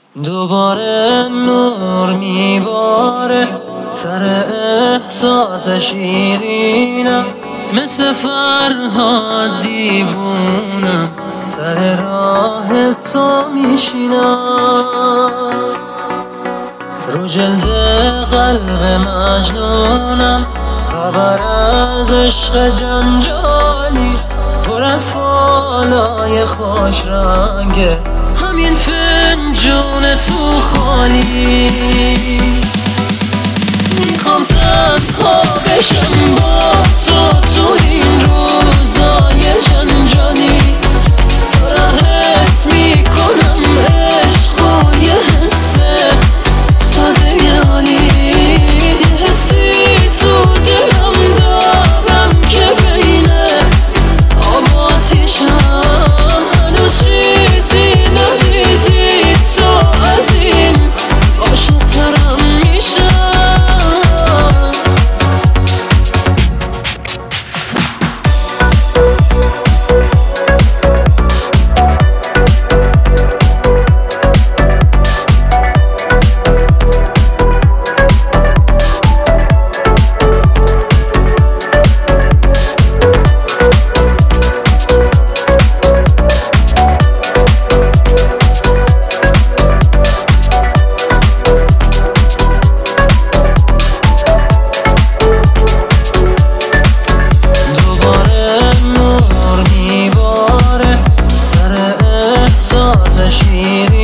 دوباره نور میباره سر احساس شیرینم، مثل فرهاد دیوونم سر راه تو میشینم. رو جلد قلب مجنونم، خبر از عشق جنجالی پر از فالای خوش رنگه، همین فنجون تو خالی. میخوام تنها بشم با تو این روزای جنجالی، دارم حس میکنم عشق و یه حس ساده عالی، یه حسی تو دلم دارم که بینه آب و آتیشم، هنوز چیزی ندیدی تو از این عاشق‌ترم میشم.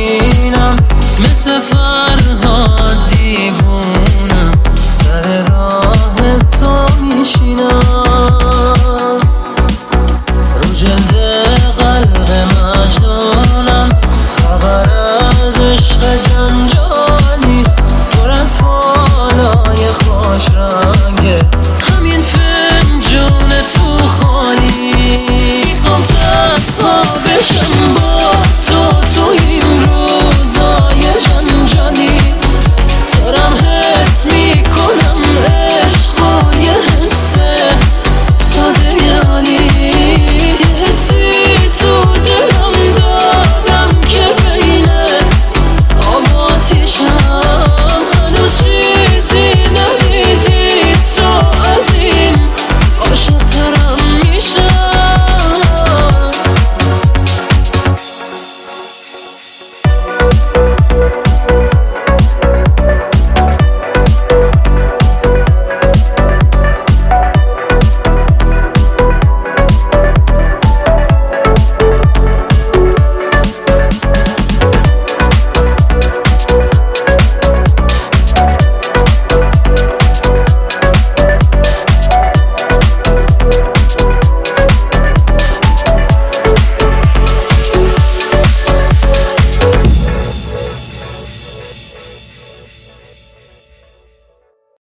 شیرینم مثل فرهاد دیوونم سر راه